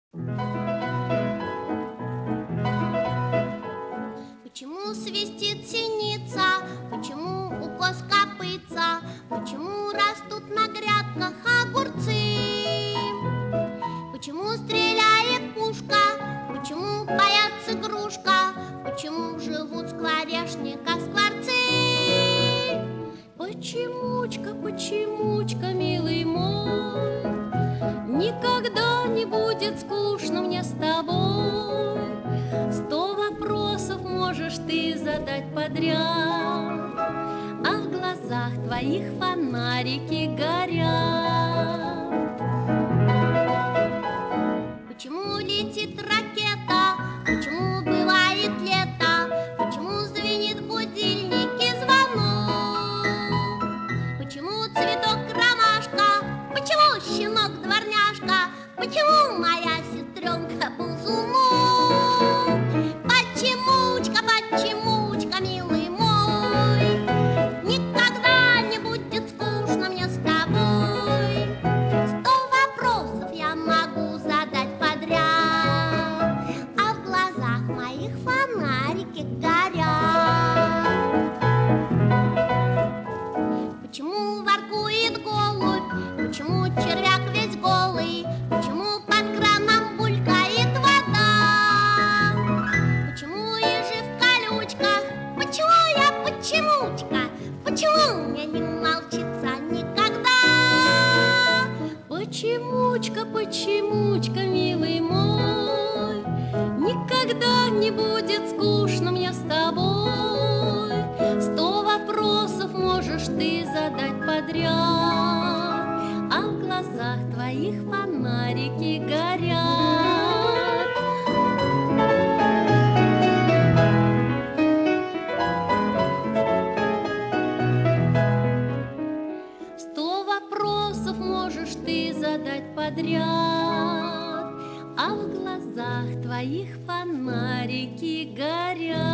Почему свистит синица? Почему укос копытца? Почему растут на грядках огурцы? Почему стреляет пушка? Почему боятся игрушка? Почему живут в скворечниках скворцы? Почемучка, почемучка, милый мой, никогда не будет скучно мне с тобой. 100 вопросов можешь ты задать подряд, а в глазах твоих фонарики горят. Почему летит ракета? Почему бывает лето? Почему звенит в будильнике звонок? Почему цветок ромашка? Почему щенок дворняжка? Почему моя сестренка ползунок? Почемучка, почемучка, милый мой, никогда не будет скучно мне с тобой. 100 вопросов я могу задать подряд, а в глазах моих фонарики горят. Почему воркует голубь? Почему червяк весь голый? Почему под краном булькает вода? Почему ежи в колючках? Почему я почемучка? Почему мне не молчится никогда? Почемучка, почемучка, милый мой, никогда не будет скучно мне с тобой. 100 вопросов можешь ты задать подряд, а в глазах твоих фонарики горят. 100 вопросов можешь ты задать подряд, а в глазах твоих фонарики горят.